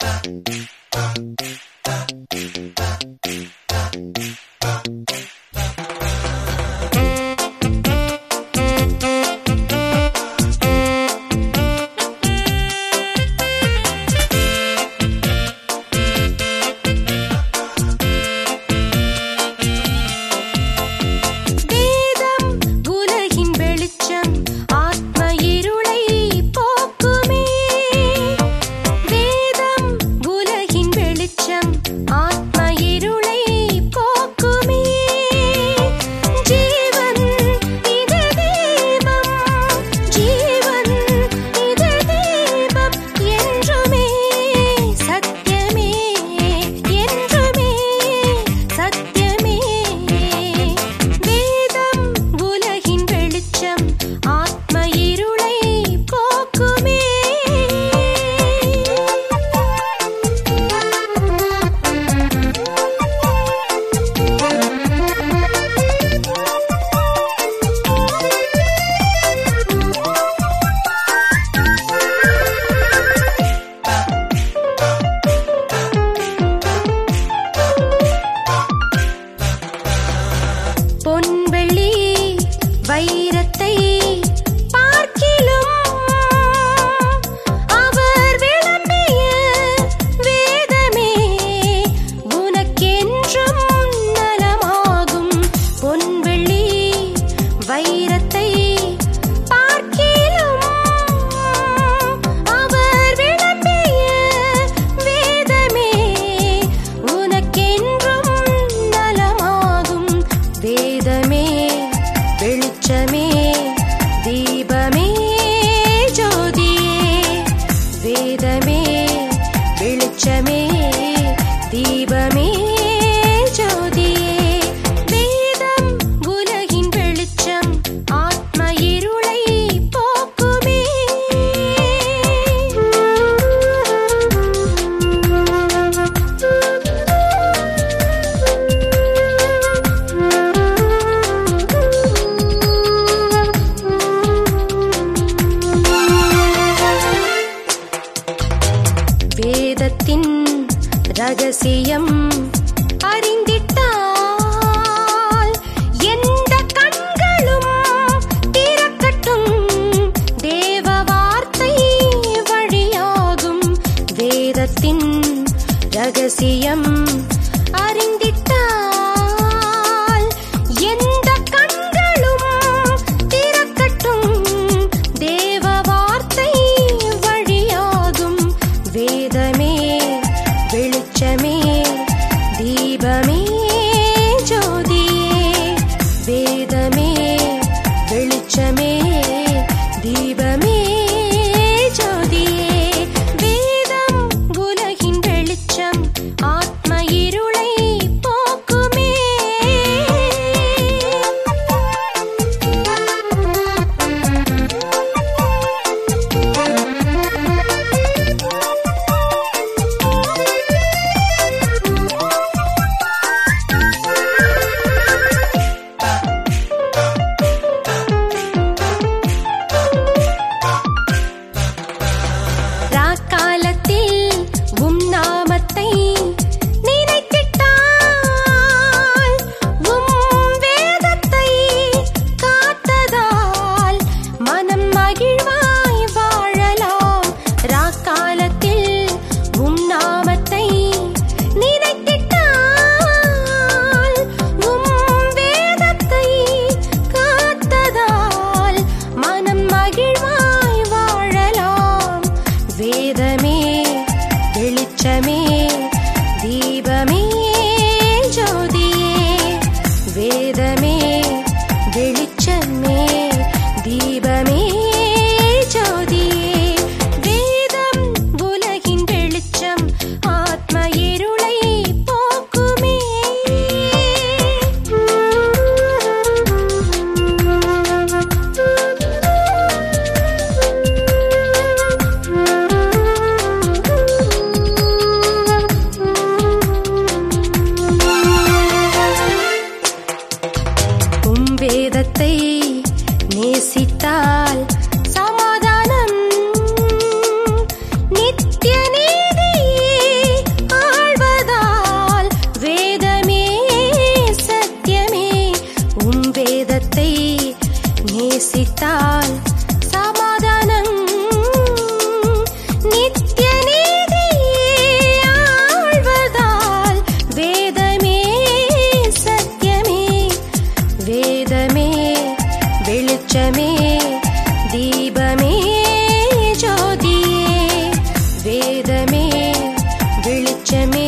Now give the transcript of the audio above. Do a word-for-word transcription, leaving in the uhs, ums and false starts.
ரகசியம் அறிந்திட்டால் எந்த கண்களும் திறக்கட்டும். தேவ வார்த்தை வழியாகும் வேதத்தின் ரகசியம் அறிந்திட்டால் எந்த கண்களும் திறக்கட்டும். தேவ வார்த்தை வழியாகும் வேதமே வெளிச்சமே தீபமே ஜோதியே. வேதமே வெளிச்சமே தீபமே ஜோதியே. வேதம் உலகின் வெளிச்சம் ஆத்ம இருளை போக்குமே. ராக்காலத்தில் உம் நாமத்தை நினைத்திட்டால் உம் வேதத்தை காத்ததால் மனம் மகிழ்வாய் வாழலாம். ராக்காலத்தில் உம் நாமத்தை நினைத்திட்டால் உம் வேதத்தை காத்ததால் மனம் மகிழ்வாய் வாழலாம். வேதமே வெளிச்சமே தீபமே ஜோதியே. வேதமே வெளிச்சமே தீபமே ஜோதியே. வேதம் உலகின் வெளிச்சம் ஆத்ம இருளை போக்குமே. வேதமே வெளிச்சமே